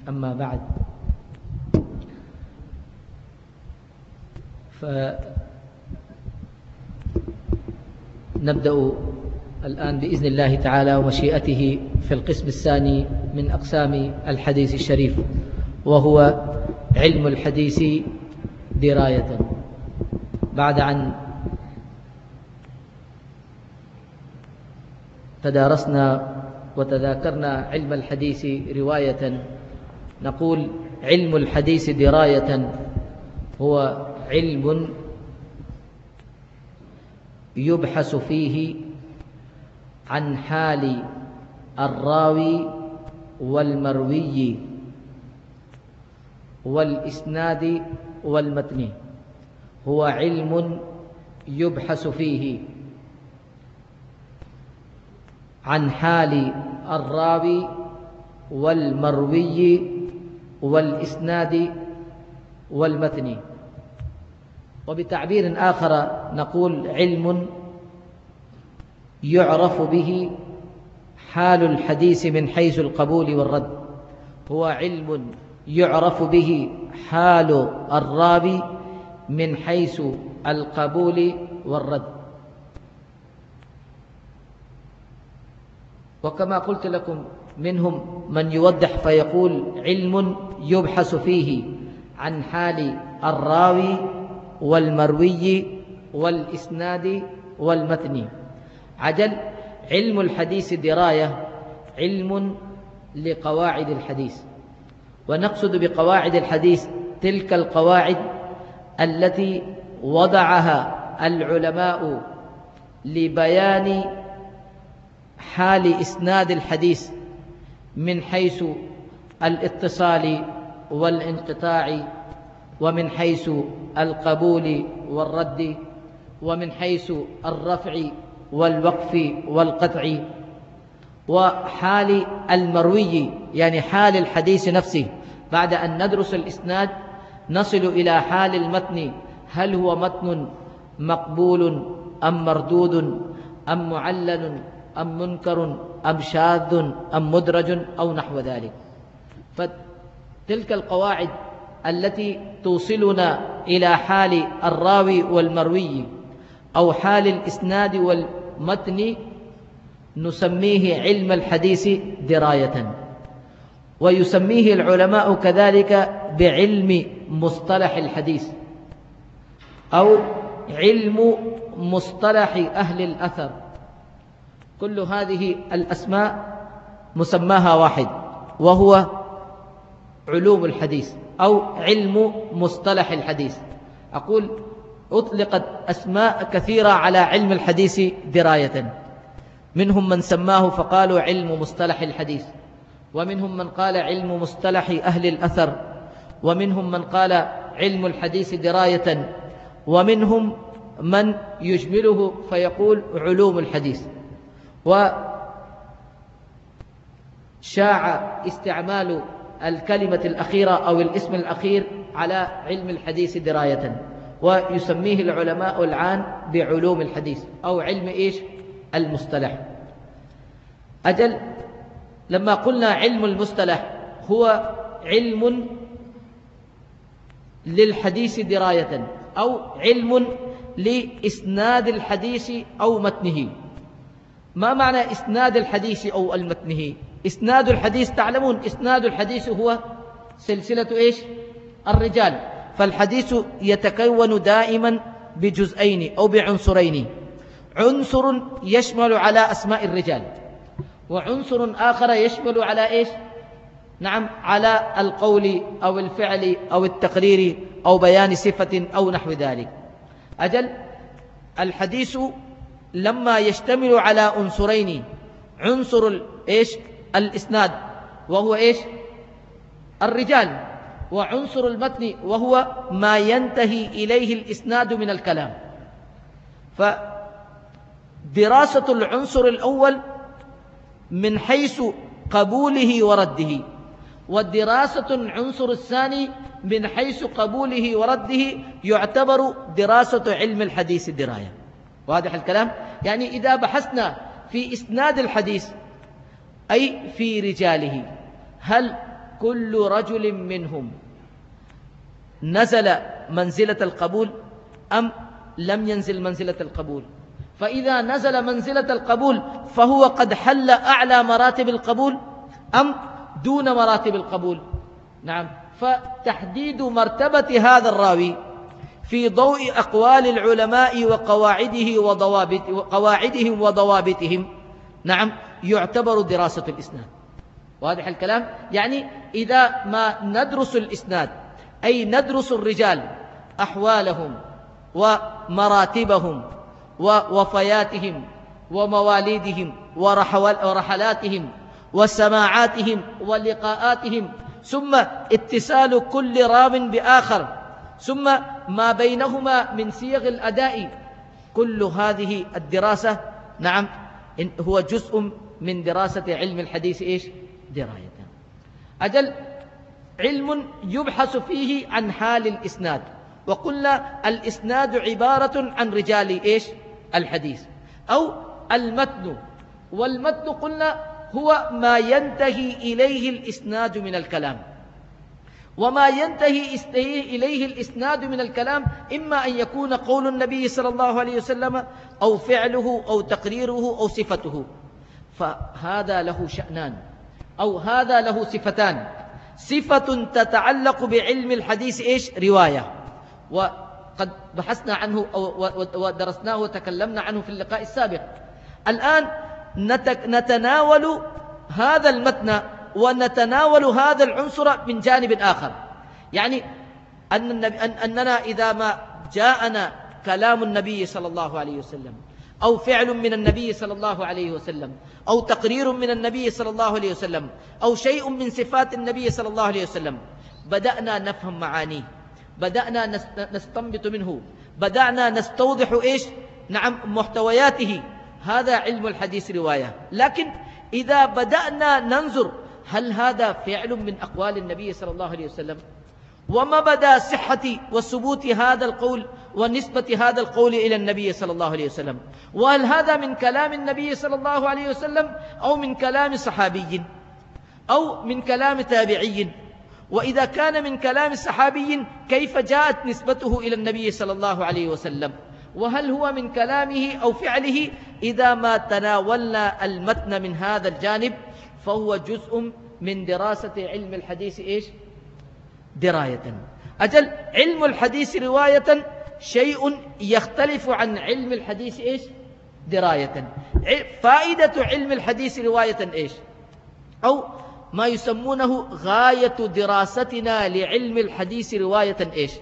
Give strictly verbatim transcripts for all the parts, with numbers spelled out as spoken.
أما بعد، فنبدأ الآن بإذن الله تعالى ومشيئته في القسم الثاني من أقسام الحديث الشريف، وهو علم الحديث دراية. بعد أن تدارسنا وتذاكرنا علم الحديث رواية، نقول علم الحديث دراية هو علم يبحث فيه عن حال الراوي والمروي والإسناد والمتن. هو علم يبحث فيه عن حال الراوي والمروي والإسناد والمتن. وبتعبير آخر نقول علم يعرف به حال الحديث من حيث القبول والرد. هو علم يعرف به حال الراوي من حيث القبول والرد. وكما قلت لكم منهم من يوضح فيقول علم يبحث فيه عن حال الراوي والمروي والإسناد والمتن. عجل، علم الحديث دراية علم لقواعد الحديث، ونقصد بقواعد الحديث تلك القواعد التي وضعها العلماء لبيان حال إسناد الحديث من حيث الاتصال والانقطاع، ومن حيث القبول والرد، ومن حيث الرفع والوقف والقطع، وحال المروي يعني حال الحديث نفسه. بعد أن ندرس الإسناد نصل إلى حال المتن، هل هو متن مقبول أم مردود أم معلل أم منكر أم شاذ أم مدرج أو نحو ذلك. فتلك القواعد التي توصلنا إلى حال الراوي والمروي أو حال الإسناد والمتن نسميه علم الحديث دراية. ويسميه العلماء كذلك بعلم مصطلح الحديث أو علم مصطلح أهل الأثر. كل هذه الأسماء مسماها واحد، وهو علوم الحديث أو علم مصطلح الحديث. أقول أطلقت أسماء كثيرة على علم الحديث دراية، منهم من سماه فقالوا علم مصطلح الحديث، ومنهم من قال علم مصطلح أهل الأثر، ومنهم من قال علم الحديث دراية، ومنهم من يجمله فيقول علوم الحديث. وشاع استعمال الكلمة الأخيرة أو الاسم الأخير على علم الحديث دراية، ويسميه العلماء الآن بعلوم الحديث أو علم إيش؟ المصطلح. أجل، لما قلنا علم المصطلح هو علم للحديث دراية أو علم لإسناد الحديث أو متنه. ما معنى إسناد الحديث أو المتنه؟ إسناد الحديث تعلمون إسناد الحديث هو سلسلة إيش؟ الرجال. فالحديث يتكون دائما بجزئين أو بعنصرين، عنصر يشمل على أسماء الرجال، وعنصر آخر يشمل على إيش؟ نعم، على القول أو الفعل أو التقرير أو بيان صفة أو نحو ذلك. أجل، الحديث لما يشتمل على عنصرين، عنصر إيش؟ الإسناد وهو إيش؟ الرجال، وعنصر المتن وهو ما ينتهي إليه الإسناد من الكلام. فدراسة العنصر الأول من حيث قبوله ورده، والدراسة العنصر الثاني من حيث قبوله ورده يعتبر دراسة علم الحديث دراية. واضح الكلام؟ يعني إذا بحثنا في إسناد الحديث أي في رجاله، هل كل رجل منهم نزل منزلة القبول أم لم ينزل منزلة القبول. فإذا نزل منزلة القبول فهو قد حل أعلى مراتب القبول أم دون مراتب القبول. نعم، فتحديد مرتبة هذا الراوي في ضوء أقوال العلماء وقواعده وضوابط وقواعدهم وضوابطهم نعم يعتبر دراسة الإسناد. واضح الكلام؟ يعني إذا ما ندرس الإسناد أي ندرس الرجال أحوالهم ومراتبهم ووفياتهم ومواليدهم ورحلاتهم وسماعاتهم ولقاءاتهم، ثم اتصال كل راو بآخر، ثم ما بينهما من صيغ الأداء، كل هذه الدراسة نعم هو جزء من دراسة علم الحديث إيش؟ دراية. أجل علم يبحث فيه عن حال الإسناد، وقلنا الإسناد عبارة عن رجال إيش؟ الحديث أو المتن، والمتن قلنا هو ما ينتهي إليه الإسناد من الكلام، وما ينتهي إليه الإسناد من الكلام إما أن يكون قول النبي صلى الله عليه وسلم أو فعله أو تقريره أو صفته، فهذا له شأنان أو هذا له صفتان. صفة تتعلق بعلم الحديث إيش؟ رواية، وقد بحثنا عنه ودرسناه وتكلمنا عنه في اللقاء السابق. الآن نتناول هذا المتن ونتناول هذا العنصر من جانب آخر، يعني أن أننا إذا ما جاءنا كلام النبي صلى الله عليه وسلم أو فعل من النبي صلى الله عليه وسلم أو تقرير من النبي صلى الله عليه وسلم أو شيء من صفات النبي صلى الله عليه وسلم، بدأنا نفهم معانيه، بدأنا نستنبط منه، بدأنا نستوضح إيش؟ نعم محتوياته. هذا علم الحديث رواية. لكن إذا بدأنا ننظر هل هذا فعل من أقوال النبي صلى الله عليه وسلم، وما بدا صحة وثبوت هذا القول ونسبة هذا القول إلى النبي صلى الله عليه وسلم، وهل هذا من كلام النبي صلى الله عليه وسلم أو من كلام صحابي أو من كلام تابعي، وإذا كان من كلام صحابي كيف جاءت نسبته إلى النبي صلى الله عليه وسلم، وهل هو من كلامه أو فعله. إذا ما تناولنا المتن من هذا الجانب فهو جزء من دراسة علم الحديث إيش؟ دراية. أجل علم الحديث رواية شيء يختلف عن علم الحديث إيش؟ دراية. فائدة علم الحديث رواية إيش؟ أو ما يسمونه غاية دراستنا لعلم الحديث رواية إيش؟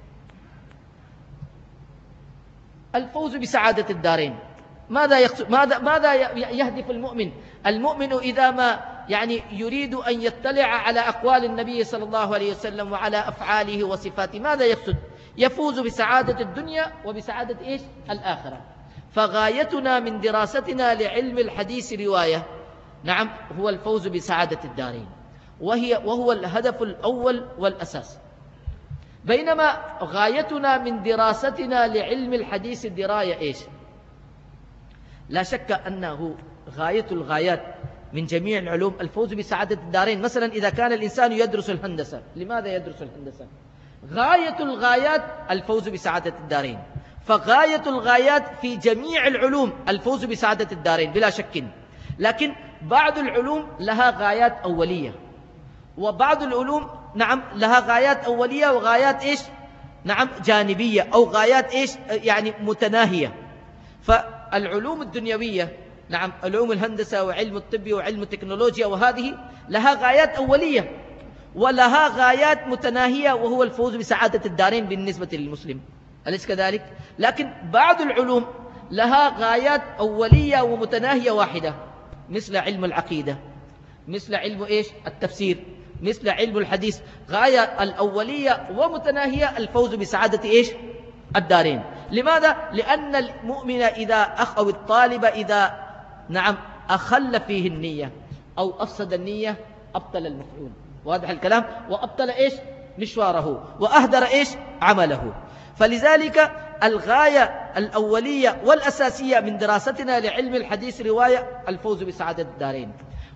الفوز بسعادة الدارين. ماذا يقصد؟ ماذا ماذا يهدف المؤمن؟ المؤمن إذا ما يعني يريد أن يطلع على أقوال النبي صلى الله عليه وسلم وعلى أفعاله وصفاته ماذا يقصد؟ يفوز بسعادة الدنيا وبسعادة إيش؟ الآخرة. فغايتنا من دراستنا لعلم الحديث رواية نعم هو الفوز بسعادة الدارين، وهي وهو الهدف الأول والأساس. بينما غايتنا من دراستنا لعلم الحديث دراية إيش؟ لا شك أنه غاية الغايات من جميع العلوم الفوز بسعادة الدارين. مثلا إذا كان الإنسان يدرس الهندسة، لماذا يدرس الهندسة؟ غاية الغايات الفوز بسعادة الدارين. فغاية الغايات في جميع العلوم الفوز بسعادة الدارين بلا شك. لكن بعض العلوم لها غايات أولية، وبعض العلوم نعم لها غايات أولية وغايات إيش؟ نعم جانبية أو غايات إيش؟ يعني متناهية. فالعلوم الدنيوية نعم علوم الهندسة وعلم الطب وعلم التكنولوجيا وهذه لها غايات أولية ولها غايات متناهية، وهو الفوز بسعادة الدارين بالنسبة للمسلم، أليس كذلك؟ لكن بعض العلوم لها غايات أولية ومتناهية واحدة، مثل علم العقيدة، مثل علم إيش؟ التفسير، مثل علم الحديث. غاية الأولية ومتناهية الفوز بسعادة إيش؟ الدارين. لماذا؟ لأن المؤمن إذا أخ أو الطالب إذا نعم أخل فيه النية أو أفسد النية أبطل المفعول. واضح الكلام؟ وأبطل إيش؟ مشواره وأهدر إيش؟ عمله. فلذلك الغاية الأولية والأساسية من دراستنا لعلم الحديث رواية الفوز بسعادة الدارين.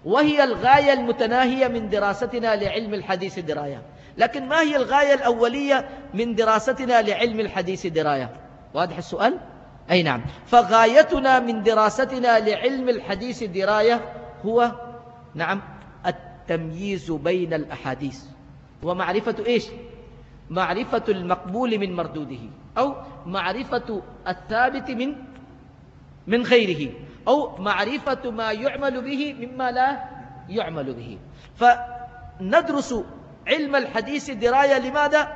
وهي الغاية المتناهية من دراستنا لعلم الحديث دراية. لكن ما هي الغاية الأولية من دراستنا لعلم الحديث دراية؟ واضح السؤال؟ أي نعم. فغايتنا من دراستنا لعلم الحديث دراية هو نعم التمييز بين الأحاديث ومعرفة إيش؟ معرفة المقبول من مردوده، أو معرفة الثابت من من غيره، أو معرفة ما يعمل به مما لا يعمل به. فندرس علم الحديث دراية لماذا؟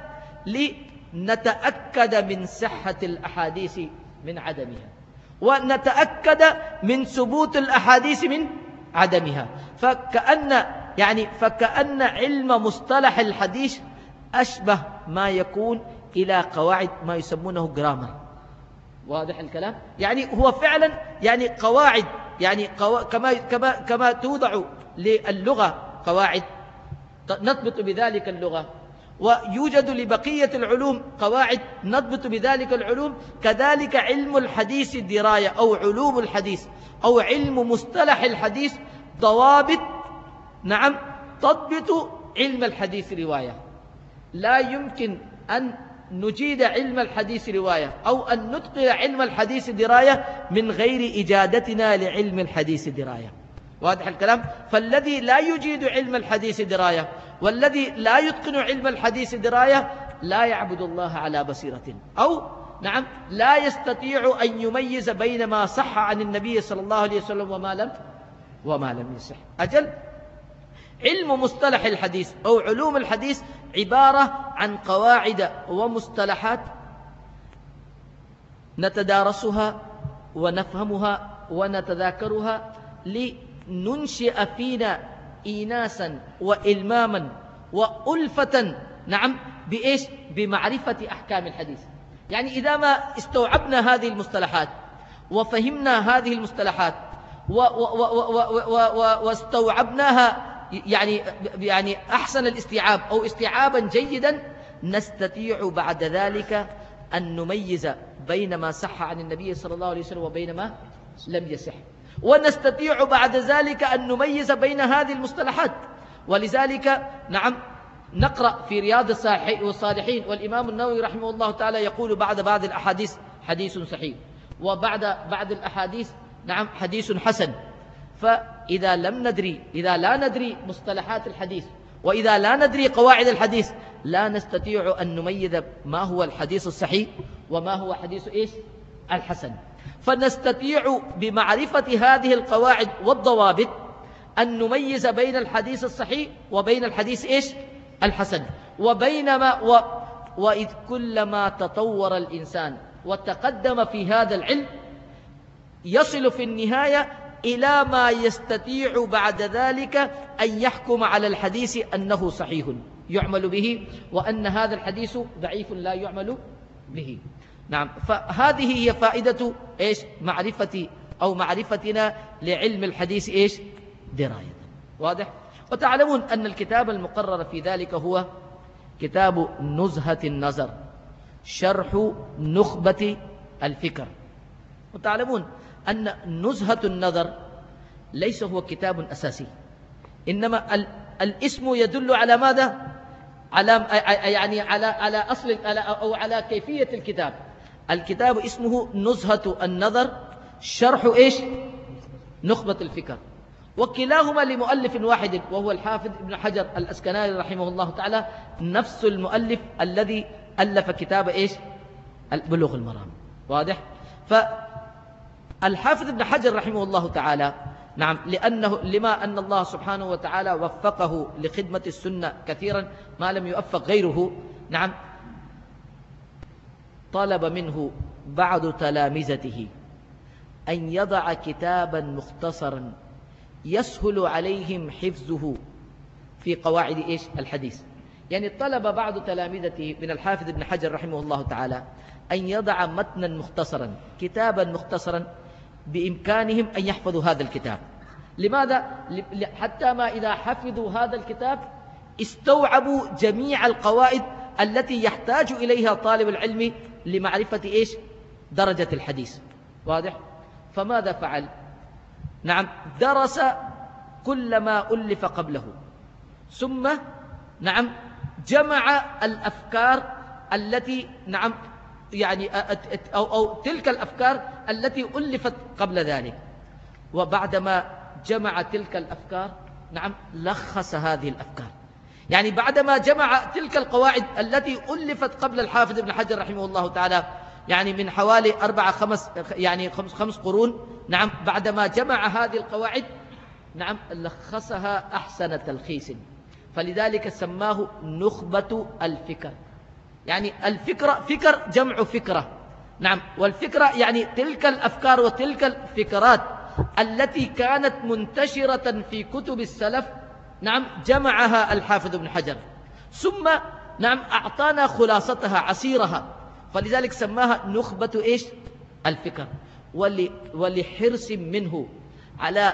لنتأكد من صحة الأحاديث من عدمها، ونتأكد من ثبوت الأحاديث من عدمها. فكأن يعني فكأن علم مصطلح الحديث أشبه ما يكون إلى قواعد ما يسمونه جرامر. واضح الكلام؟ يعني هو فعلا يعني قواعد، يعني قوا... كما كما كما توضع للغة قواعد نضبط بذلك اللغة، ويوجد لبقية العلوم قواعد نضبط بذلك العلوم، كذلك علم الحديث الدراية أو علوم الحديث أو علم مصطلح الحديث ضوابط نعم تضبط علم الحديث رواية. لا يمكن أن نجيد علم الحديث رواية أو أن نتقن علم الحديث دراية من غير إجادتنا لعلم الحديث دراية. واضح الكلام؟ فالذي لا يجيد علم الحديث دراية والذي لا يتقن علم الحديث دراية لا يعبد الله على بصيرة، أو نعم لا يستطيع أن يميز بين ما صح عن النبي صلى الله عليه وسلم وما لم وما لم يصح. أجل علم مصطلح الحديث أو علوم الحديث عبارة عن قواعد ومصطلحات نتدارسها ونفهمها ونتذاكرها لننشئ فينا إيناسا وإلماما وألفة نعم بإيش؟ بمعرفة أحكام الحديث. يعني إذا ما استوعبنا هذه المصطلحات وفهمنا هذه المصطلحات واستوعبناها يعني يعني أحسن الاستيعاب أو استيعابا جيدا، نستطيع بعد ذلك أن نميز بين ما صح عن النبي صلى الله عليه وسلم وبين ما لم يصح، ونستطيع بعد ذلك أن نميز بين هذه المصطلحات. ولذلك نعم نقرأ في رياض الصالحين والإمام النووي رحمه الله تعالى يقول بعد بعض الأحاديث حديث صحيح، وبعد بعض الأحاديث نعم حديث حسن. فإذا لم ندري إذا لا ندري مصطلحات الحديث وإذا لا ندري قواعد الحديث لا نستطيع أن نميز ما هو الحديث الصحيح وما هو حديث إيش؟ الحسن. فنستطيع بمعرفة هذه القواعد والضوابط أن نميز بين الحديث الصحيح وبين الحديث إيش؟ الحسن. وبينما و... وإذ كلما تطور الإنسان وتقدم في هذا العلم يصل في النهاية إلى ما يستطيع بعد ذلك أن يحكم على الحديث أنه صحيح يعمل به، وأن هذا الحديث ضعيف لا يعمل به. نعم، فهذه هي فائدة إيش؟ معرفة أو معرفتنا لعلم الحديث إيش؟ دراية. واضح؟ وتعلمون أن الكتاب المقرر في ذلك هو كتاب نزهة النظر شرح نخبة الفكر. وتعلمون أن نزهة النظر ليس هو كتاب أساسي، إنما الاسم يدل على ماذا؟ على يعني على على أصل أو على كيفية الكتاب. الكتاب اسمه نزهة النظر شرح إيش؟ نخبة الفكر، وكلاهما لمؤلف واحد وهو الحافظ ابن حجر الأسقلاني رحمه الله تعالى، نفس المؤلف الذي ألف كتاب إيش؟ بلوغ المرام. واضح؟ فالحافظ ابن حجر رحمه الله تعالى نعم لأنه لما أن الله سبحانه وتعالى وفقه لخدمة السنة كثيرا ما لم يوفق غيره، نعم طلب منه بعض تلامذته أن يضع كتابا مختصرا يسهل عليهم حفظه في قواعد إيش؟ الحديث. يعني طلب بعض تلامذته من الحافظ ابن حجر رحمه الله تعالى أن يضع متنا مختصرا كتابا مختصرا بإمكانهم أن يحفظوا هذا الكتاب. لماذا؟ حتى ما إذا حفظوا هذا الكتاب استوعبوا جميع القواعد التي يحتاج إليها طالب العلم لمعرفة إيش؟ درجة الحديث. واضح؟ فماذا فعل؟ نعم درس كل ما ألف قبله، ثم نعم جمع الأفكار التي نعم يعني أو, أو تلك الأفكار التي ألفت قبل ذلك، وبعدما جمع تلك الأفكار نعم لخص هذه الأفكار. يعني بعدما جمع تلك القواعد التي ألفت قبل الحافظ ابن حجر رحمه الله تعالى يعني من حوالي أربعة خمس يعني خمس, خمس قرون، نعم بعدما جمع هذه القواعد نعم لخصها أحسن تلخيص، فلذلك سماه نخبة الفكر. يعني الفكرة فكر جمع فكرة، نعم، والفكرة يعني تلك الأفكار وتلك الفكرات التي كانت منتشرة في كتب السلف، نعم جمعها الحافظ ابن حجر، ثم نعم أعطانا خلاصتها عسيرها، فلذلك سماها نخبة إيش الفكر. ولحرص منه على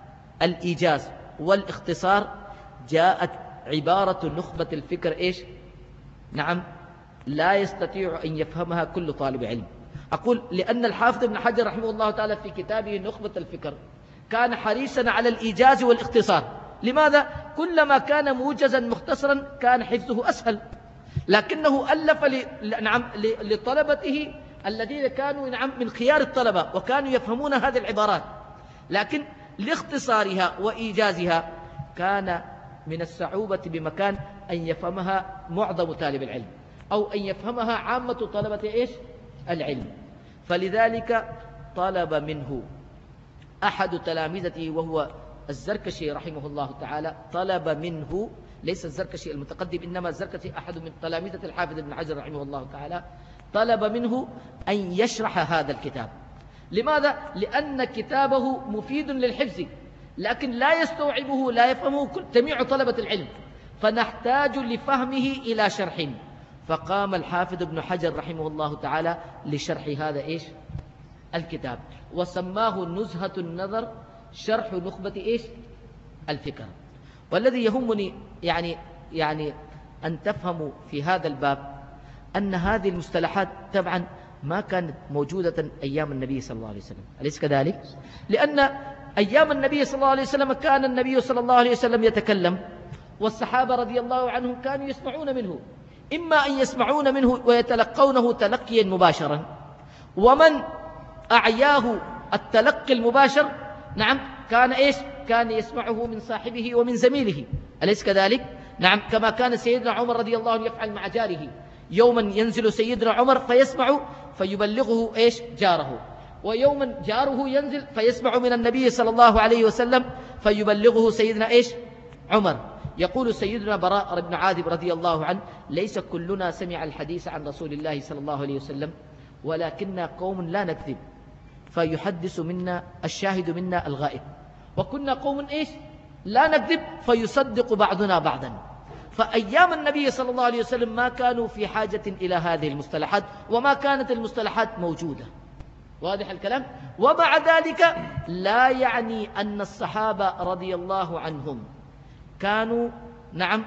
الإيجاز والاختصار جاءت عبارة نخبة الفكر إيش نعم لا يستطيع أن يفهمها كل طالب علم. أقول لأن الحافظ ابن حجر رحمه الله تعالى في كتابه نخبة الفكر كان حريصا على الإيجاز والاختصار. لماذا؟ كلما كان موجزا مختصرا كان حفظه أسهل، لكنه ألف ل... نعم لطلبته الذين كانوا نعم من خيار الطلبة وكانوا يفهمون هذه العبارات، لكن لاختصارها وإيجازها كان من الصعوبة بمكان أن يفهمها معظم طالب العلم أو أن يفهمها عامة طلبة إيش العلم. فلذلك طلب منه أحد تلامذته وهو الزركشي رحمه الله تعالى، طلب منه ليس الزركشي المتقدم إنما الزركشي أحد من تلامذة الحافظ ابن حجر رحمه الله تعالى، طلب منه أن يشرح هذا الكتاب. لماذا؟ لأن كتابه مفيد للحفظ لكن لا يستوعبه لا يفهمه جميع طلبة العلم، فنحتاج لفهمه إلى شرح. فقام الحافظ ابن حجر رحمه الله تعالى لشرح هذا إيش الكتاب، وسماه نزهة النظر شرح نخبة إيش الفكر. والذي يهمني يعني يعني أن تفهموا في هذا الباب أن هذه المصطلحات طبعا ما كانت موجودة أيام النبي صلى الله عليه وسلم، أليس كذلك؟ لأن أيام النبي صلى الله عليه وسلم كان النبي صلى الله عليه وسلم يتكلم والصحابة رضي الله عنهم كانوا يسمعون منه، إما أن يسمعون منه ويتلقونه تلقيا مباشرا، ومن أعياه التلقي المباشر نعم كان إيش كان يسمعه من صاحبه ومن زميله، أليس كذلك؟ نعم، كما كان سيدنا عمر رضي الله عنه يفعل مع جاره، يوما ينزل سيدنا عمر فيسمع فيبلغه إيش جاره، ويوما جاره ينزل فيسمع من النبي صلى الله عليه وسلم فيبلغه سيدنا إيش عمر. يقول سيدنا براء بن عازب رضي الله عنه: ليس كلنا سمع الحديث عن رسول الله صلى الله عليه وسلم ولكننا قوم لا نكذب فيحدث منا الشاهد منا الغائب، وكنا قوم إيش لا نكذب فيصدق بعضنا بعضا. فأيام النبي صلى الله عليه وسلم ما كانوا في حاجة إلى هذه المصطلحات وما كانت المصطلحات موجودة، واضح الكلام؟ ومع ذلك لا يعني أن الصحابة رضي الله عنهم كانوا نعم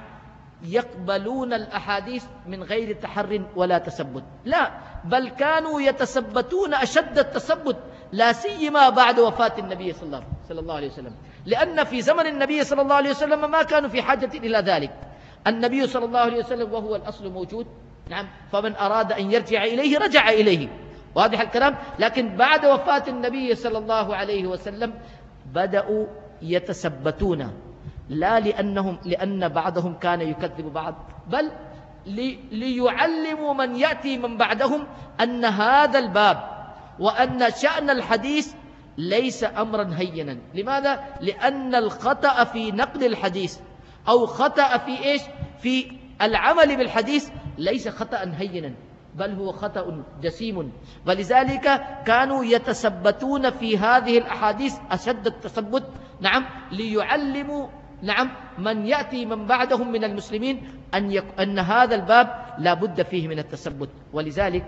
يقبلون الأحاديث من غير تحر ولا تثبت، لا، بل كانوا يتثبتون أشد التثبت، لا سيما بعد وفاة النبي صلى الله عليه وسلم، لأن في زمن النبي صلى الله عليه وسلم ما كانوا في حاجة إلى ذلك. النبي صلى الله عليه وسلم وهو الأصل موجود، نعم، فمن أراد أن يرجع إليه رجع إليه، واضح الكلام؟ لكن بعد وفاة النبي صلى الله عليه وسلم بدأوا يتثبتون، لا لأنهم لأن بعضهم كان يكذب بعض، بل لي ليعلموا من يأتي من بعدهم أن هذا الباب وأن شأن الحديث ليس أمرا هينا. لماذا؟ لأن الخطأ في نقل الحديث أو خطأ في إيش في العمل بالحديث ليس خطأ هينا، بل هو خطأ جسيم، ولذلك كانوا يتثبتون في هذه الأحاديث أشد التثبت، نعم، ليعلموا نعم من يأتي من بعدهم من المسلمين أن, يك... أن هذا الباب لا بد فيه من التثبت. ولذلك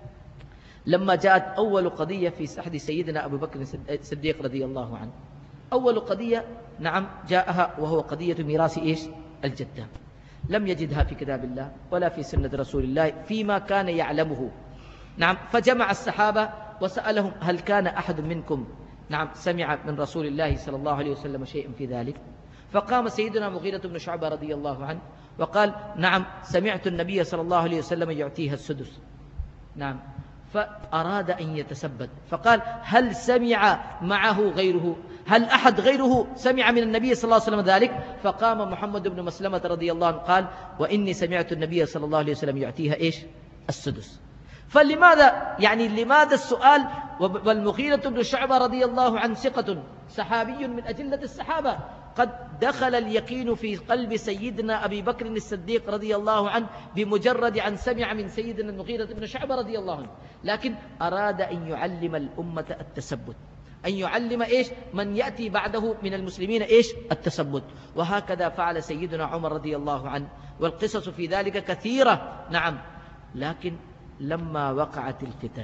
لما جاءت أول قضية في عهد سيدنا أبو بكر الصديق رضي الله عنه، أول قضية نعم جاءها وهو قضية ميراث إيش الجدة، لم يجدها في كتاب الله ولا في سنة رسول الله فيما كان يعلمه، نعم، فجمع الصحابة وسألهم: هل كان أحد منكم نعم سمع من رسول الله صلى الله عليه وسلم شيئا في ذلك؟ فقام سيدنا مغيرة بن شعبة رضي الله عنه وقال نعم سمعت النبي صلى الله عليه وسلم يعطيها السدس. نعم فأراد أن يتثبت فقال هل سمع معه غيره؟ هل أحد غيره سمع من النبي صلى الله عليه وسلم ذلك؟ فقام محمد بن مسلمة رضي الله عنه قال وإني سمعت النبي صلى الله عليه وسلم يعطيها إيش؟ السدس. فلماذا يعني لماذا السؤال؟ والمغيرة بن شعبة رضي الله عنه ثقة صحابي من أجلة الصحابة، قد دخل اليقين في قلب سيدنا أبي بكر الصديق رضي الله عنه بمجرد أن سمع من سيدنا المغيرة بن شعبة رضي الله عنه، لكن أراد أن يعلم الأمة التثبت، أن يعلم إيش من يأتي بعده من المسلمين إيش التثبت. وهكذا فعل سيدنا عمر رضي الله عنه، والقصص في ذلك كثيرة. نعم لكن لما وقعت الفتن،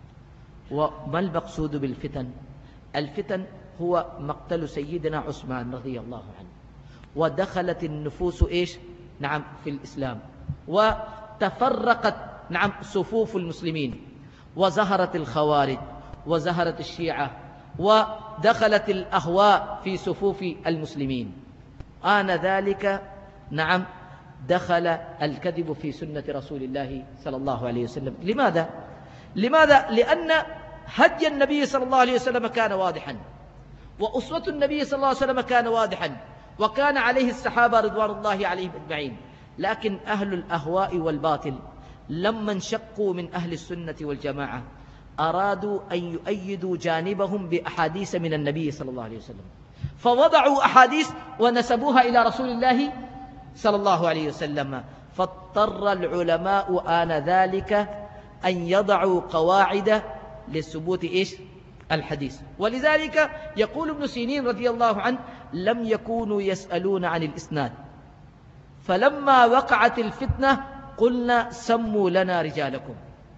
وما المقصود بالفتن؟ الفتن هو مقتل سيدنا عثمان رضي الله عنه، ودخلت النفوس إيش؟ نعم في الإسلام، وتفرقت نعم صفوف المسلمين، وظهرت الخوارج وظهرت الشيعة، ودخلت الأهواء في صفوف المسلمين. آن ذلك نعم دخل الكذب في سنة رسول الله صلى الله عليه وسلم. لماذا؟ لماذا؟ لأن هدي النبي صلى الله عليه وسلم كان واضحا، وأسوة النبي صلى الله عليه وسلم كان واضحا، وكان عليه الصحابة رضوان الله عليهم أجمعين. لكن أهل الأهواء والباطل لما انشقوا من أهل السنة والجماعة أرادوا أن يؤيدوا جانبهم بأحاديث من النبي صلى الله عليه وسلم، فوضعوا أحاديث ونسبوها إلى رسول الله صلى الله عليه وسلم، فاضطر العلماء آنذاك أن يضعوا قواعد لثبوت إيش؟ الحديث. ولذلك يقول ابن سيرين رضي الله عنه لم يكونوا يسألون عن الإسناد، فلما وقعت الفتنة قلنا سموا لنا رجالكم.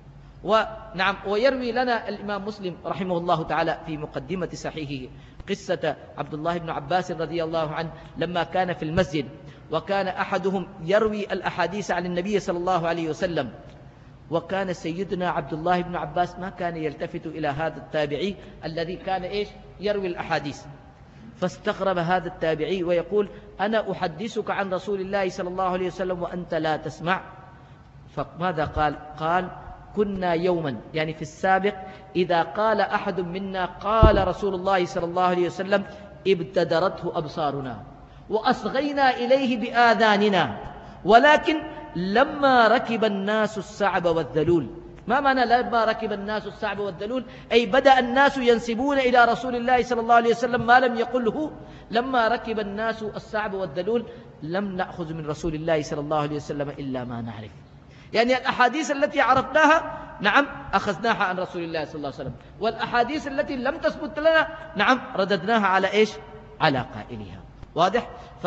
ونعم ويروي لنا الإمام مسلم رحمه الله تعالى في مقدمة صحيحه قصة عبد الله بن عباس رضي الله عنه لما كان في المسجد، وكان أحدهم يروي الأحاديث عن النبي صلى الله عليه وسلم، وكان سيدنا عبد الله بن عباس ما كان يلتفت إلى هذا التابعي الذي كان إيش؟ يروي الأحاديث. فاستغرب هذا التابعي ويقول أنا أحدثك عن رسول الله صلى الله عليه وسلم وأنت لا تسمع. فماذا قال؟ قال كنا يوما يعني في السابق إذا قال أحد منا قال رسول الله صلى الله عليه وسلم ابتدرته أبصارنا وأصغينا إليه بآذاننا، ولكن لما ركب الناس الصعب والذلول. ما معنى لما ركب الناس الصعب والذلول؟ أي بدأ الناس ينسبون إلى رسول الله صلى الله عليه وسلم ما لم يقله. لما ركب الناس الصعب والذلول لم نأخذ من رسول الله صلى الله عليه وسلم إلا ما نعرف، يعني الأحاديث التي عرفناها نعم أخذناها عن رسول الله صلى الله عليه وسلم، والأحاديث التي لم تثبت لنا نعم رددناها على إيش؟ على قائلها. واضح؟ ف...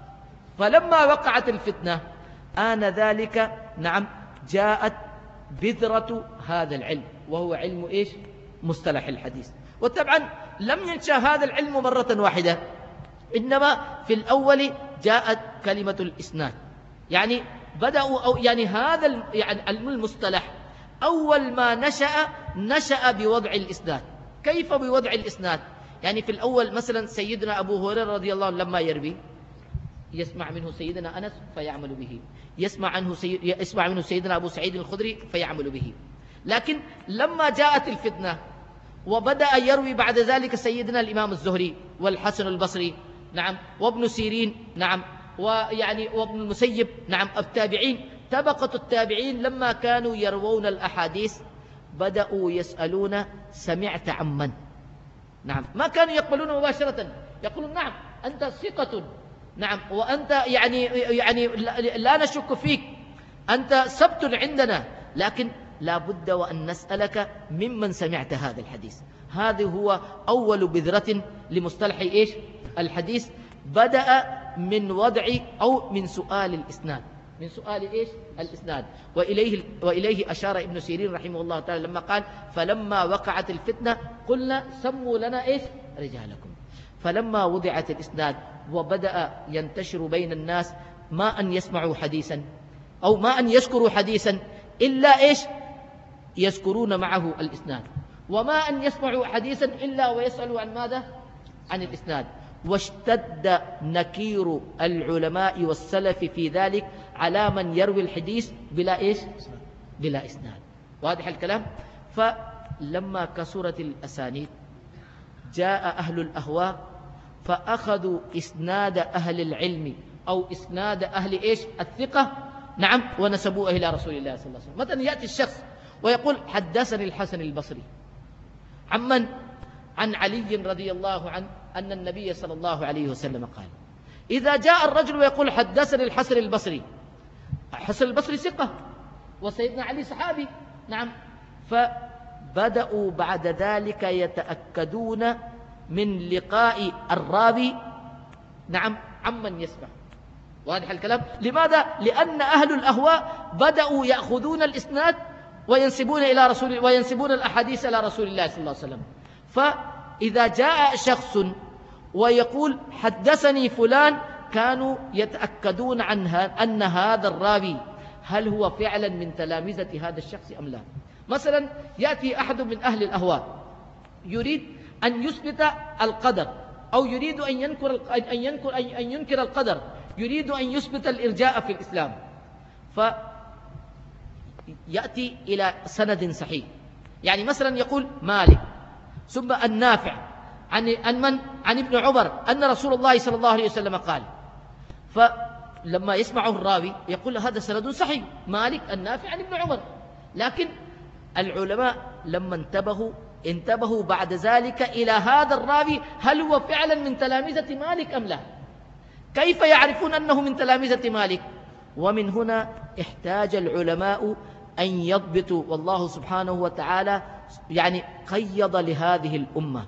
فلما وقعت الفتنة آن ذلك نعم جاءت بذرة هذا العلم، وهو علم إيش؟ مصطلح الحديث. وطبعا لم ينشأ هذا العلم مرة واحدة، إنما في الأول جاءت كلمة الإسناد، يعني بدأوا أو يعني هذا يعني علم المصطلح أول ما نشأ نشأ بوضع الإسناد. كيف بوضع الإسناد؟ يعني في الأول مثلا سيدنا أبو هريرة رضي الله عنه لما يروي يسمع منه سيدنا أنس فيعمل به، يسمع عنه سيد يسمع منه سيدنا أبو سعيد الخدري فيعمل به. لكن لما جاءت الفتنة وبدأ يروي بعد ذلك سيدنا الإمام الزهري والحسن البصري نعم وابن سيرين نعم ويعني وابن المسيب نعم التابعين، طبقة التابعين لما كانوا يروون الأحاديث بدأوا يسألون سمعت عن من؟ نعم ما كانوا يقبلون مباشرة، يقولون نعم أنت ثقة نعم وأنت يعني يعني لا نشك فيك، أنت سبت عندنا، لكن لا بد وأن نسألك ممن سمعت هذا الحديث. هذا هو أول بذرة لمصطلح إيش؟ الحديث. بدأ من وضع أو من سؤال الإسناد، من سؤال إيش؟ الإسناد. وإليه, وإليه أشار ابن سيرين رحمه الله تعالى لما قال فلما وقعت الفتنة قلنا سموا لنا إيش؟ رجالكم. فلما وضعت الإسناد وبدأ ينتشر بين الناس ما أن يسمعوا حديثا أو ما أن يذكروا حديثا إلا إيش؟ يذكرون معه الإسناد. وما أن يسمعوا حديثا إلا ويسألوا عن ماذا؟ عن الإسناد. واشتد نكير العلماء والسلف في ذلك على من يروي الحديث بلا إيش؟ بلا إسناد. واضح الكلام؟ فلما كثرت الأسانيد جاء أهل الأهواء فأخذوا إسناد أهل العلم أو إسناد أهل إيش؟ الثقة، نعم، ونسبوه إلى رسول الله صلى الله عليه وسلم. مثلا يأتي الشخص ويقول حدثني الحسن البصري عمن؟ عن علي رضي الله عنه أن النبي صلى الله عليه وسلم قال. إذا جاء الرجل ويقول حدثني الحسن البصري، الحسن البصري ثقة وسيدنا علي صحابي، نعم، فبدأوا بعد ذلك يتأكدون من لقاء الراوي، نعم، عمن يسمع. واضح الكلام؟ لماذا؟ لأن أهل الأهواء بدأوا يأخذون الإسناد وينسبون إلى رسول وينسبون الأحاديث إلى رسول الله صلى الله عليه وسلم. فإذا جاء شخص ويقول حدثني فلان، كانوا يتأكدون عنها أن هذا الراوي هل هو فعلا من تلامذة هذا الشخص أم لا. مثلا يأتي أحد من أهل الأهواء يريد أن يثبت القدر، أو يريد أن ينكر أن ينكر أن ينكر القدر، يريد أن يثبت الإرجاء في الإسلام، فيأتي إلى سند صحيح. يعني مثلا يقول مالك ثم النافع عن عن من؟ عن ابن عمر أن رسول الله صلى الله عليه وسلم قال. فلما يسمعه الراوي يقول هذا سند صحيح، مالك النافع عن ابن عمر. لكن العلماء لما انتبهوا انتبهوا بعد ذلك إلى هذا الراوي هل هو فعلا من تلامذة مالك أم لا. كيف يعرفون أنه من تلامذة مالك؟ ومن هنا احتاج العلماء أن يضبطوا، والله سبحانه وتعالى يعني قيض لهذه الأمة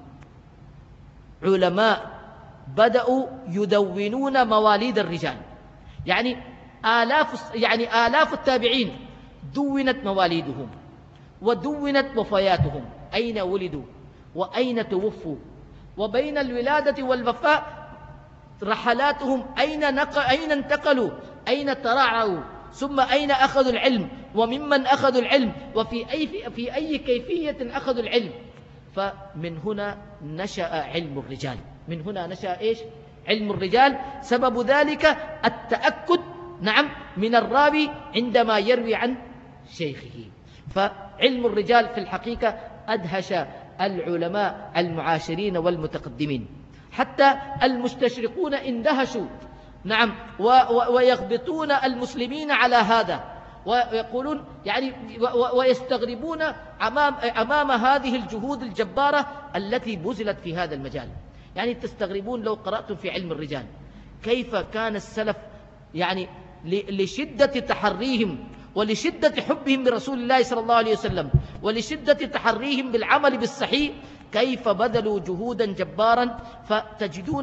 علماء بدأوا يدونون مواليد الرجال. يعني آلاف يعني آلاف التابعين دونت مواليدهم ودونت وفياتهم، أين ولدوا وأين توفوا، وبين الولادة والوفاة رحلاتهم، أين, نقل أين انتقلوا، أين ترعروا، ثم أين أخذوا العلم، وممن أخذوا العلم، وفي أي, في أي كيفية أخذوا العلم. فمن هنا نشأ علم الرجال. من هنا نشأ إيش؟ علم الرجال. سبب ذلك التأكد، نعم، من الراوي عندما يروي عن شيخه. فعلم الرجال في الحقيقة أدهش العلماء المعاصرين والمتقدمين، حتى المستشرقون اندهشوا، نعم، ويغبطون المسلمين على هذا، ويقولون يعني ويستغربون أمام, أمام هذه الجهود الجبارة التي بذلت في هذا المجال. يعني تستغربون لو قرأتم في علم الرجال كيف كان السلف يعني لشدة تحريهم ولشدة حبهم برسول الله صلى الله عليه وسلم ولشدة تحريهم بالعمل بالصحيح كيف بذلوا جهودا جبارا. فتجدون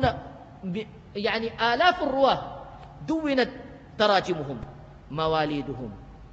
يعني آلاف الرواه دونت تراجمهم، مواليدهم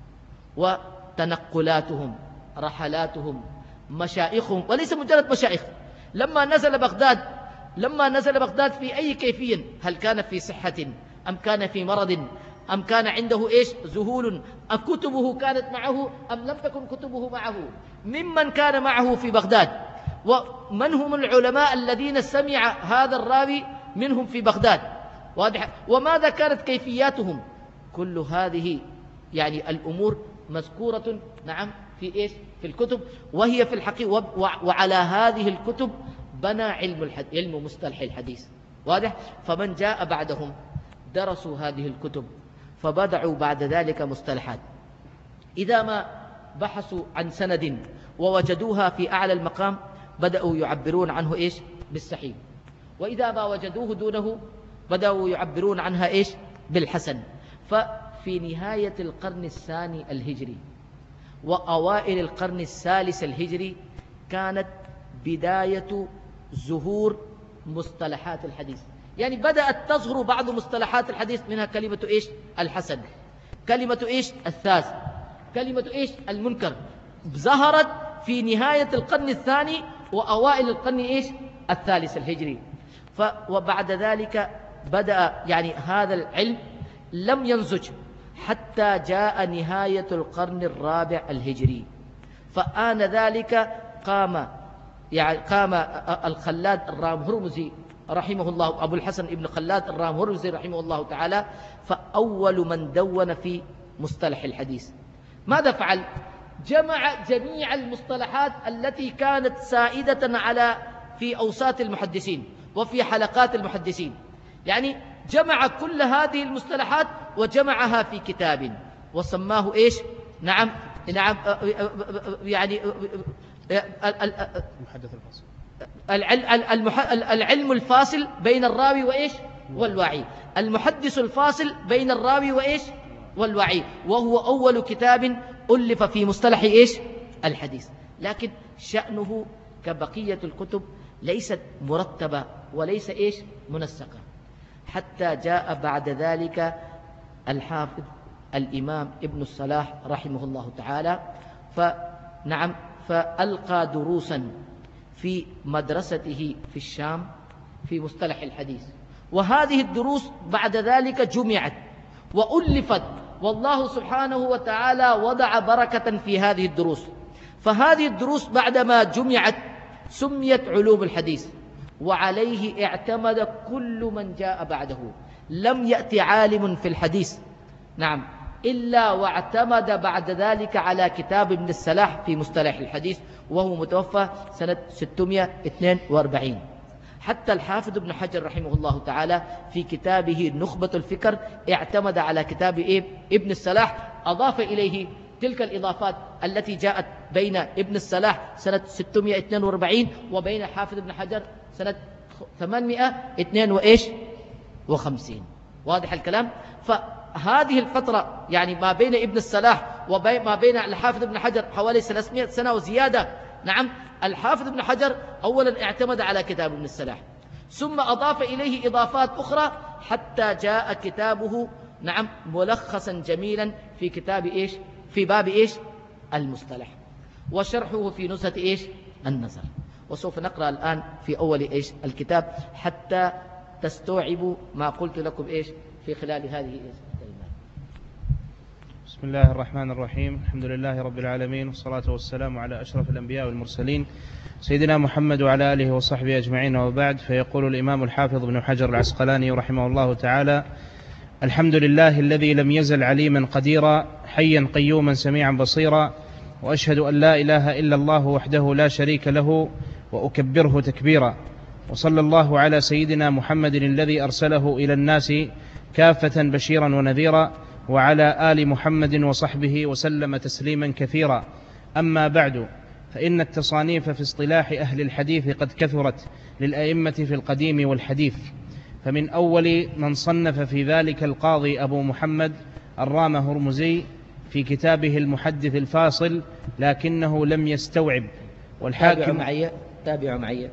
وتنقلاتهم، رحلاتهم، مشايخهم، وليس مجرد مشايخ. لما نزل بغداد لما نزل بغداد في أي كيفية، هل كان في صحة أم كان في مرض أم كان عنده إيش ذهول، أم كتبه كانت معه أم لم تكن كتبه معه، ممن كان معه في بغداد، ومن هم العلماء الذين سمع هذا الراوي منهم في بغداد، واضح، وماذا كانت كيفياتهم. كل هذه يعني الأمور مذكورة، نعم، في إيش؟ في الكتب، وهي في الحقيقة، وعلى هذه الكتب بنى علم الحديث، علم مصطلح الحديث، واضح. فمن جاء بعدهم درسوا هذه الكتب فبدعوا بعد ذلك مصطلحات. إذا ما بحثوا عن سند ووجدوها في أعلى المقام بدأوا يعبرون عنه إيش؟ بالصحيح. وإذا ما وجدوه دونه بدأوا يعبرون عنها إيش؟ بالحسن. ففي نهاية القرن الثاني الهجري وأوائل القرن الثالث الهجري كانت بداية ظهور مصطلحات الحديث. يعني بدأت تظهر بعض مصطلحات الحديث، منها كلمة إيش؟ الحسن، كلمة إيش؟ الثاث، كلمة إيش؟ المنكر. ظهرت في نهاية القرن الثاني وأوائل القرن إيش؟ الثالث الهجري. ف وبعد ذلك بدأ يعني هذا العلم لم ينضج حتى جاء نهاية القرن الرابع الهجري، فآن ذلك قام يعني قام الخلاد الرام هرمزي رحمه الله، أبو الحسن ابن خلاد الرام هرمزي رحمه الله تعالى، فأول من دون في مصطلح الحديث. ماذا فعل؟ جمع جميع المصطلحات التي كانت سائدة على في أوساط المحدثين وفي حلقات المحدثين، يعني جمع كل هذه المصطلحات وجمعها في كتاب وسماه إيش؟ نعم نعم يعني المحدث الفاصل، العلم الفاصل بين الراوي وإيش؟ والواعي، المحدث الفاصل بين الراوي وإيش؟ والواعي، وهو أول كتاب ألف في مصطلح إيش؟ الحديث. لكن شأنه كبقية الكتب ليست مرتبة وليس إيش؟ منسقة، حتى جاء بعد ذلك الحافظ الإمام ابن الصلاح رحمه الله تعالى، فنعم فألقى دروسا في مدرسته في الشام في مصطلح الحديث، وهذه الدروس بعد ذلك جمعت وألفت، والله سبحانه وتعالى وضع بركة في هذه الدروس. فهذه الدروس بعدما جمعت سميت علوم الحديث، وعليه اعتمد كل من جاء بعده. لم يأتي عالم في الحديث نعم إلا واعتمد بعد ذلك على كتاب ابن الصلاح في مصطلح الحديث، وهو متوفى سنة ستمائة واثنين وأربعين. حتى الحافظ ابن حجر رحمه الله تعالى في كتابه نخبة الفكر اعتمد على كتاب ابن الصلاح، أضاف إليه تلك الإضافات التي جاءت بين ابن الصلاح سنة ستمائة واثنين وأربعين وبين الحافظ ابن حجر سنة ثمانمائة واثنين وخمسين. واضح الكلام؟ فهذه الفترة يعني ما بين ابن الصلاح وما بين الحافظ ابن حجر حوالي ثلاثمائة سنة وزيادة. نعم الحافظ ابن حجر أولا اعتمد على كتاب ابن الصلاح، ثم أضاف إليه إضافات أخرى حتى جاء كتابه نعم ملخصا جميلا في كتاب إيش؟ في باب إيش؟ المصطلح، وشرحه في نزهة إيش؟ النظر. وسوف نقرأ الآن في أول إيش؟ الكتاب حتى تستوعبوا ما قلت لكم إيش؟ في خلال هذه الكلمات. بسم الله الرحمن الرحيم، الحمد لله رب العالمين، والصلاة والسلام على أشرف الأنبياء والمرسلين سيدنا محمد وعلى آله وصحبه أجمعين، وبعد. فيقول الإمام الحافظ ابن حجر العسقلاني رحمه الله تعالى: الحمد لله الذي لم يزل عليما قديرا، حيا قيوما سميعا بصيرا، وأشهد أن لا إله إلا الله وحده لا شريك له، وأكبره تكبيرا، وصلى الله على سيدنا محمد الذي أرسله إلى الناس كافة بشيرا ونذيرا، وعلى آل محمد وصحبه وسلم تسليما كثيرا. أما بعد، فإن التصانيف في اصطلاح أهل الحديث قد كثرت للأئمة في القديم والحديث، فمن أول من صنف في ذلك القاضي أبو محمد الرام هرمزي في كتابه المحدث الفاصل، لكنه لم يستوعب. والحاكم تابعوا معي تابعوا معي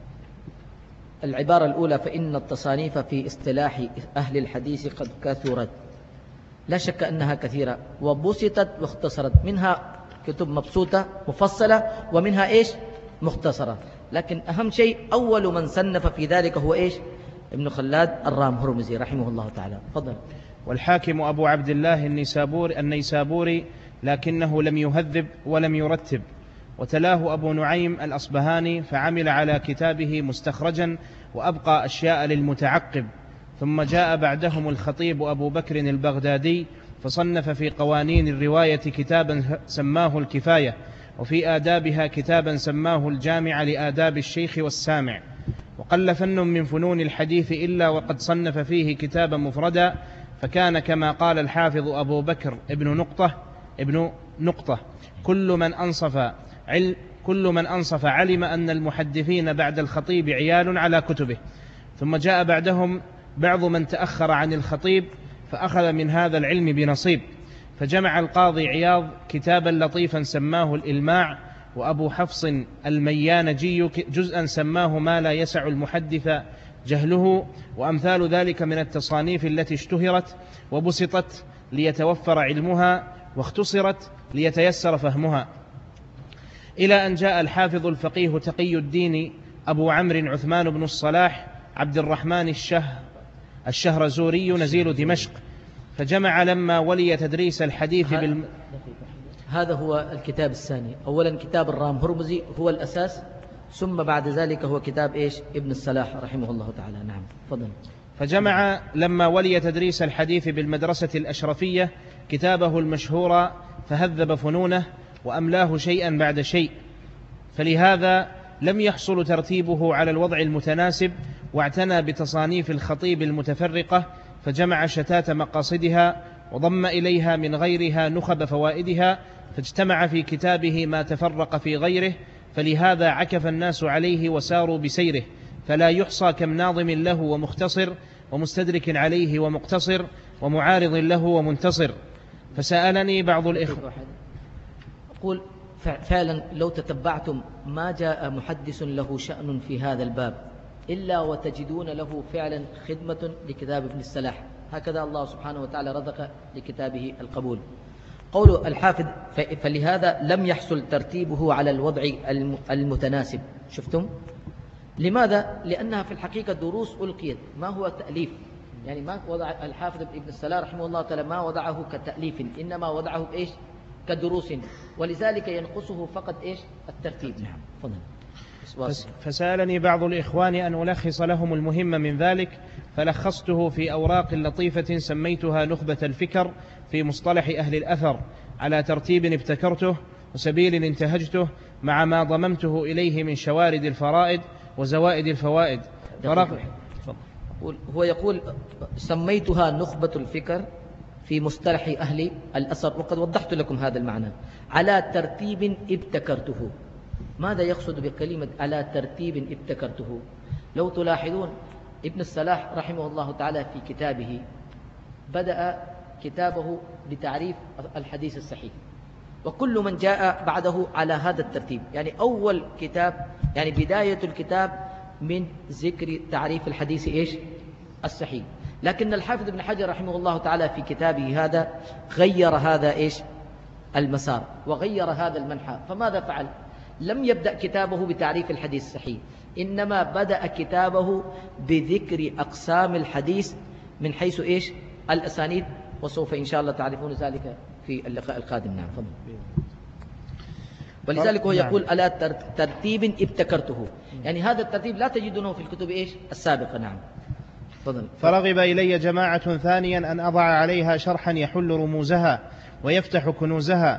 العبارة الأولى: فإن التصانيف في اصطلاح أهل الحديث قد كثرت. لا شك أنها كثيرة وبسطت واختصرت، منها كتب مبسوطة مفصلة ومنها إيش؟ مختصرة. لكن أهم شيء أول من صنف في ذلك هو إيش؟ ابن خلاد الرام هرمزي رحمه الله تعالى. فضل. والحاكم أبو عبد الله النيسابوري, النيسابوري لكنه لم يهذب ولم يرتب. وتلاه أبو نعيم الأصبهاني فعمل على كتابه مستخرجا وأبقى أشياء للمتعقب. ثم جاء بعدهم الخطيب أبو بكر البغدادي فصنف في قوانين الرواية كتابا سماه الكفاية، وفي آدابها كتابا سماه الجامع لآداب الشيخ والسامع. وقل فن من فنون الحديث إلا وقد صنف فيه كتابا مفردا، فكان كما قال الحافظ أبو بكر ابن نقطة ابن نقطة كل من أنصف عل كل من أنصف علم أن المحدثين بعد الخطيب عيال على كتبه. ثم جاء بعدهم بعض من تأخر عن الخطيب فأخذ من هذا العلم بنصيب، فجمع القاضي عياض كتابا لطيفا سماه الإلماع، وأبو حفص الميانجي جزءا سماه ما لا يسع المحدث جهله، وأمثال ذلك من التصانيف التي اشتهرت وبسطت ليتوفر علمها، واختصرت ليتيسر فهمها، إلى أن جاء الحافظ الفقيه تقي الدين أبو عمرو عثمان بن الصلاح عبد الرحمن الشه الشهرزوري نزيل دمشق، فجمع لما ولي تدريس الحديث بالم... هذا هو الكتاب الثاني. أولا كتاب الرام هرمزي هو الأساس، ثم بعد ذلك هو كتاب إيش ابن الصلاح رحمه الله تعالى. نعم فضل. فجمع لما ولي تدريس الحديث بالمدرسة الأشرفية كتابه المشهور فهذب فنونه وأملاه شيئا بعد شيء، فلهذا لم يحصل ترتيبه على الوضع المتناسب، واعتنى بتصانيف الخطيب المتفرقة فجمع شتات مقاصدها وضم إليها من غيرها نخب فوائدها، فاجتمع في كتابه ما تفرق في غيره، فلهذا عكف الناس عليه وساروا بسيره، فلا يحصى كم ناظم له ومختصر ومستدرك عليه ومقتصر ومعارض له ومنتصر. فسألني بعض الإخوة، أقول فعلا لو تتبعتم ما جاء محدث له شأن في هذا الباب إلا وتجدون له فعلا خدمة لكتاب ابن الصلاح، هكذا الله سبحانه وتعالى رزق لكتابه القبول. قول الحافظ فلهذا لم يحصل ترتيبه على الوضع المتناسب. شفتم؟ لماذا؟ لأنها في الحقيقة دروس ألقيت، ما هو تأليف، يعني ما وضع الحافظ ابن الصلاح رحمه الله تعالى ما وضعه كتأليف، إنما وضعه بإيش؟ كدروس، ولذلك ينقصه فقط إيش؟ الترتيب. نعم فضل. فسألني بعض الإخوان أن ألخص لهم المهم من ذلك، فلخصته في أوراق لطيفة سميتها نخبة الفكر في مصطلح أهل الأثر، على ترتيب ابتكرته وسبيل انتهجته، مع ما ضممته إليه من شوارد الفرائد وزوائد الفوائد. هو يقول سميتها نخبة الفكر في مصطلح أهل الأثر، وقد وضحت لكم هذا المعنى، على ترتيب ابتكرته. ماذا يقصد بكلمة على ترتيب ابتكرته؟ لو تلاحظون ابن الصلاح رحمه الله تعالى في كتابه بدأ كتابه بتعريف الحديث الصحيح، وكل من جاء بعده على هذا الترتيب، يعني أول كتاب يعني بداية الكتاب من ذكر تعريف الحديث إيش؟ الصحيح. لكن الحافظ ابن حجر رحمه الله تعالى في كتابه هذا غير هذا إيش؟ المسار، وغير هذا المنحى. فماذا فعل؟ لم يبدأ كتابه بتعريف الحديث الصحيح، إنما بدأ كتابه بذكر أقسام الحديث من حيث إيش؟ الأسانيد، وسوف إن شاء الله تعرفون ذلك في اللقاء القادم. نعم فضل. ولذلك هو يقول ألا ترتيب ابتكرته، يعني هذا الترتيب لا تجدونه في الكتب إيش؟ السابقة. نعم فضل. فرغب إلي جماعة ثانيا أن أضع عليها شرحا يحل رموزها ويفتح كنوزها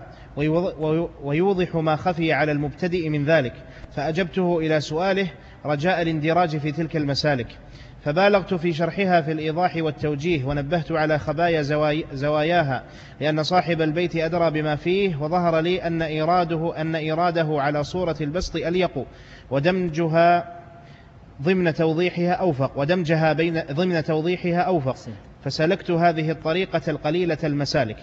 ويوضح ما خفي على المبتدئ من ذلك، فأجبته إلى سؤاله رجاء الاندراج في تلك المسالك، فبالغت في شرحها في الإيضاح والتوجيه، ونبهت على خبايا زواي زواياها، لأن صاحب البيت أدرى بما فيه، وظهر لي أن إيراده, أن إيراده على صورة البسط أليق، ودمجها ضمن توضيحها أوفق ودمجها بين ضمن توضيحها أوفق، فسلكت هذه الطريقة القليلة المسالك.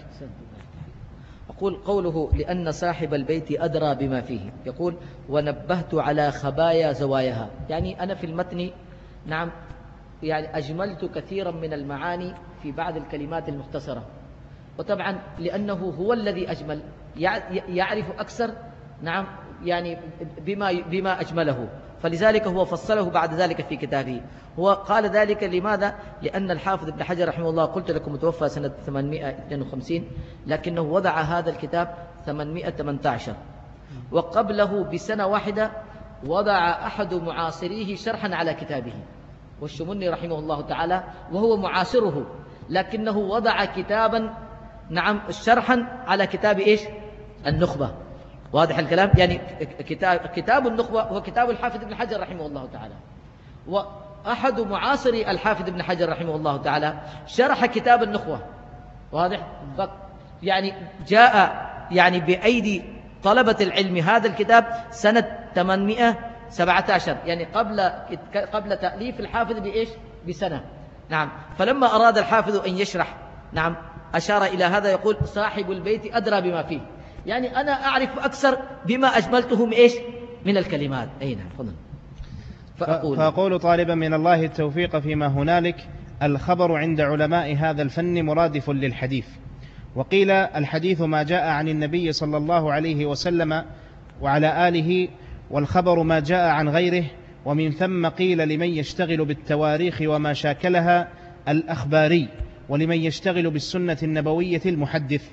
أقول قوله لأن صاحب البيت أدرى بما فيه، يقول ونبهت على خبايا زواياها، يعني أنا في المتن نعم يعني أجملت كثيرا من المعاني في بعض الكلمات المختصرة، وطبعا لأنه هو الذي أجمل يعرف أكثر نعم يعني بما بما أجمله، فلذلك هو فصله بعد ذلك في كتابه. هو قال ذلك لماذا؟ لأن الحافظ ابن حجر رحمه الله قلت لكم متوفى سنة ثمانمائة واثنين وخمسين، لكنه وضع هذا الكتاب ثمانمائة وثمانية عشر، وقبله بسنة واحدة وضع أحد معاصريه شرحا على كتابه، والشمني رحمه الله تعالى، وهو معاصره، لكنه وضع كتابا نعم شرحا على كتاب إيش؟ النخبة. واضح الكلام؟ يعني كتاب, كتاب النخبة هو كتاب الحافظ ابن حجر رحمه الله تعالى، وأحد معاصري الحافظ ابن حجر رحمه الله تعالى شرح كتاب النخبة. واضح؟ يعني جاء يعني بأيدي طلبة العلم هذا الكتاب سنة ثمانمائة وسبعة عشر، يعني قبل قبل تأليف الحافظ بإيش؟ بسنة. نعم. فلما أراد الحافظ أن يشرح نعم أشار إلى هذا، يقول صاحب البيت أدرى بما فيه، يعني أنا أعرف أكثر بما أجملتهم إيش؟ من الكلمات. أي نعم فضل. فأقول, فأقول طالبا من الله التوفيق فيما هنالك، الخبر عند علماء هذا الفن مرادف للحديث، وقيل الحديث ما جاء عن النبي صلى الله عليه وسلم وعلى آله، والخبر ما جاء عن غيره، ومن ثم قيل لمن يشتغل بالتواريخ وما شاكلها الأخباري، ولمن يشتغل بالسنة النبوية المحدث.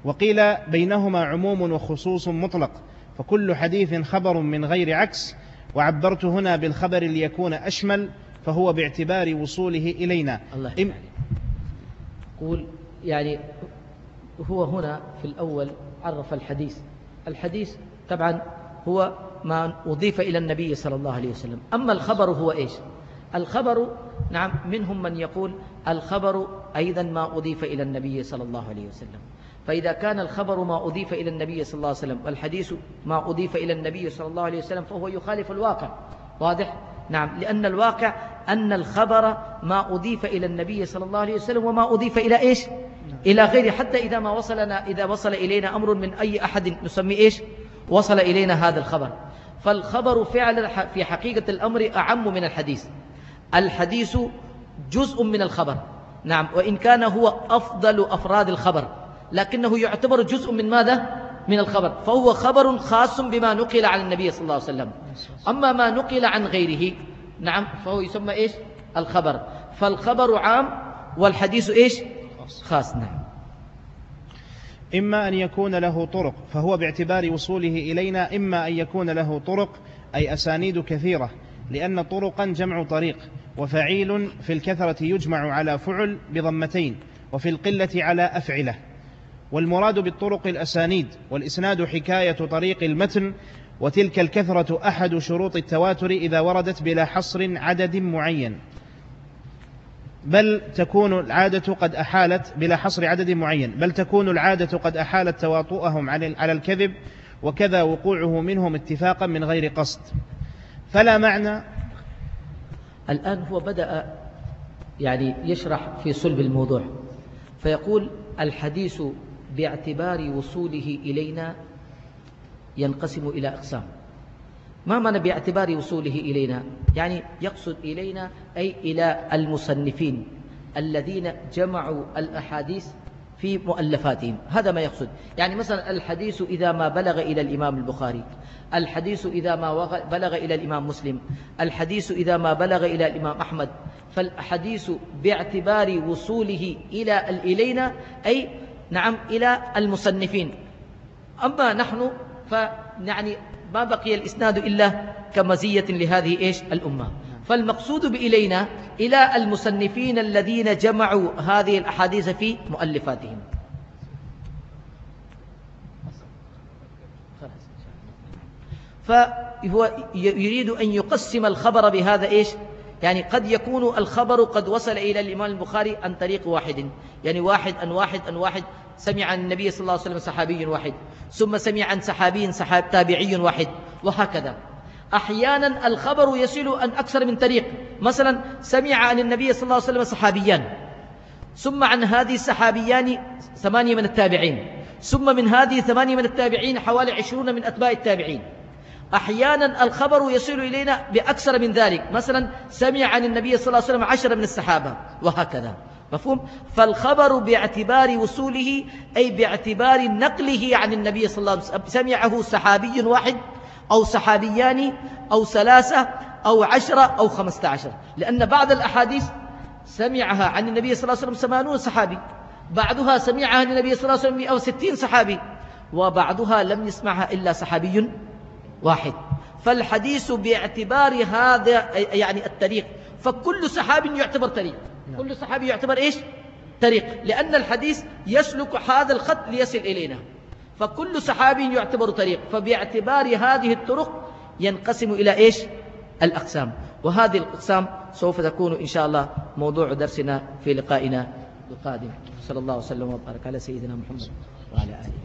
وقيل بينهما عموم وخصوص مطلق، فكل حديث خبر من غير عكس، وعبرت هنا بالخبر ليكون أشمل، فهو باعتبار وصوله إلينا. الله يعني قول يعني هو هنا في الأول عرف الحديث. الحديث طبعا هو ما أضيف إلى النبي صلى الله عليه وسلم. أما الخبر هو إيش؟ الخبر نعم منهم من يقول الخبر أيضا ما أضيف إلى النبي صلى الله عليه وسلم. فإذا كان الخبر ما أضيف إلى النبي صلى الله عليه وسلم والحديث ما أضيف إلى النبي صلى الله عليه وسلم فهو يخالف الواقع. واضح؟ نعم، لأن الواقع أن الخبر ما أضيف إلى النبي صلى الله عليه وسلم وما أضيف إلى إيش؟ إلى غيره. حتى إذا ما وصلنا إذا وصل إلينا أمر من أي أحد نسمي إيش؟ وصل إلينا هذا الخبر. فالخبر فعلا في حقيقة الأمر أعم من الحديث. الحديث جزء من الخبر، نعم، وإن كان هو أفضل أفراد الخبر، لكنه يعتبر جزء من ماذا؟ من الخبر، فهو خبر خاص بما نقل عن النبي صلى الله عليه وسلم. أما ما نقل عن غيره نعم فهو يسمى إيش؟ الخبر. فالخبر عام والحديث إيش؟ خاص. نعم. إما أن يكون له طرق فهو باعتبار وصوله إلينا، إما أن يكون له طرق أي أسانيد كثيرة، لأن طرقا جمع طريق، وفعيل في الكثرة يجمع على فعل بضمتين، وفي القلة على أفعلة. والمراد بالطرق الأسانيد، والإسناد حكاية طريق المتن، وتلك الكثرة أحد شروط التواتر إذا وردت بلا حصر عدد معين، بل تكون العادة قد أحالت بلا حصر عدد معين بل تكون العادة قد أحالت تواطؤهم على الكذب، وكذا وقوعه منهم اتفاقا من غير قصد. فلا معنى. الآن هو بدأ يعني يشرح في صلب الموضوع، فيقول الحديث باعتبار وصوله إلينا ينقسم إلى أقسام. ما معنى باعتبار وصوله إلينا؟ يعني يقصد إلينا أي إلى المصنفين الذين جمعوا الأحاديث في مؤلفاتهم، هذا ما يقصد. يعني مثلا الحديث إذا ما بلغ إلى الإمام البخاري، الحديث إذا ما بلغ إلى الإمام مسلم، الحديث إذا ما بلغ إلى الإمام أحمد، فالحديث باعتبار وصوله إلى إلينا أي نعم إلى المصنفين. أما نحن فيعني ما بقي الإسناد إلا كمزية لهذه إيش الأمة. فالمقصود بإلينا إلى المصنفين الذين جمعوا هذه الأحاديث في مؤلفاتهم. فهو يريد أن يقسم الخبر بهذا إيش؟ يعني قد يكون الخبر قد وصل إلى الإمام البخاري عن طريق واحد، يعني واحد عن واحد عن واحد، سمع عن النبي صلى الله عليه وسلم صحابي واحد، ثم سمع عن صحابي صحاب تابعي واحد، وهكذا. أحيانا الخبر يصل عن أكثر من طريق، مثلا سمع عن النبي صلى الله عليه وسلم صحابيان، ثم عن هذه الصحابيان ثمانية من التابعين، ثم من هذه ثمانية من التابعين حوالي عشرون من أتباع التابعين. أحيانا الخبر يصل إلينا بأكثر من ذلك، مثلا سمع عن النبي صلى الله عليه وسلم عشرة من الصحابة، وهكذا. مفهوم؟ فالخبر باعتبار وصوله أي باعتبار نقله عن النبي صلى الله عليه وسلم، سمعه صحابي واحد أو صحابيان أو ثلاثة أو عشرة أو خمسة عشر، لأن بعض الأحاديث سمعها عن النبي صلى الله عليه وسلم ثمانون صحابي، بعضها سمعها عن النبي صلى الله عليه وسلم مئة وستين صحابي، وبعضها لم يسمعها إلا صحابي واحد. فالحديث باعتبار هذا يعني الطريق، فكل صحابي يعتبر طريق، كل صحابي يعتبر إيش؟ طريق، لأن الحديث يسلك هذا الخط ليصل إلينا، فكل صحابي يعتبر طريق. فباعتبار هذه الطرق ينقسم إلى إيش؟ الأقسام. وهذه الأقسام سوف تكون إن شاء الله موضوع درسنا في لقائنا القادم. صلى الله وسلم وبارك على سيدنا محمد وعلى آله.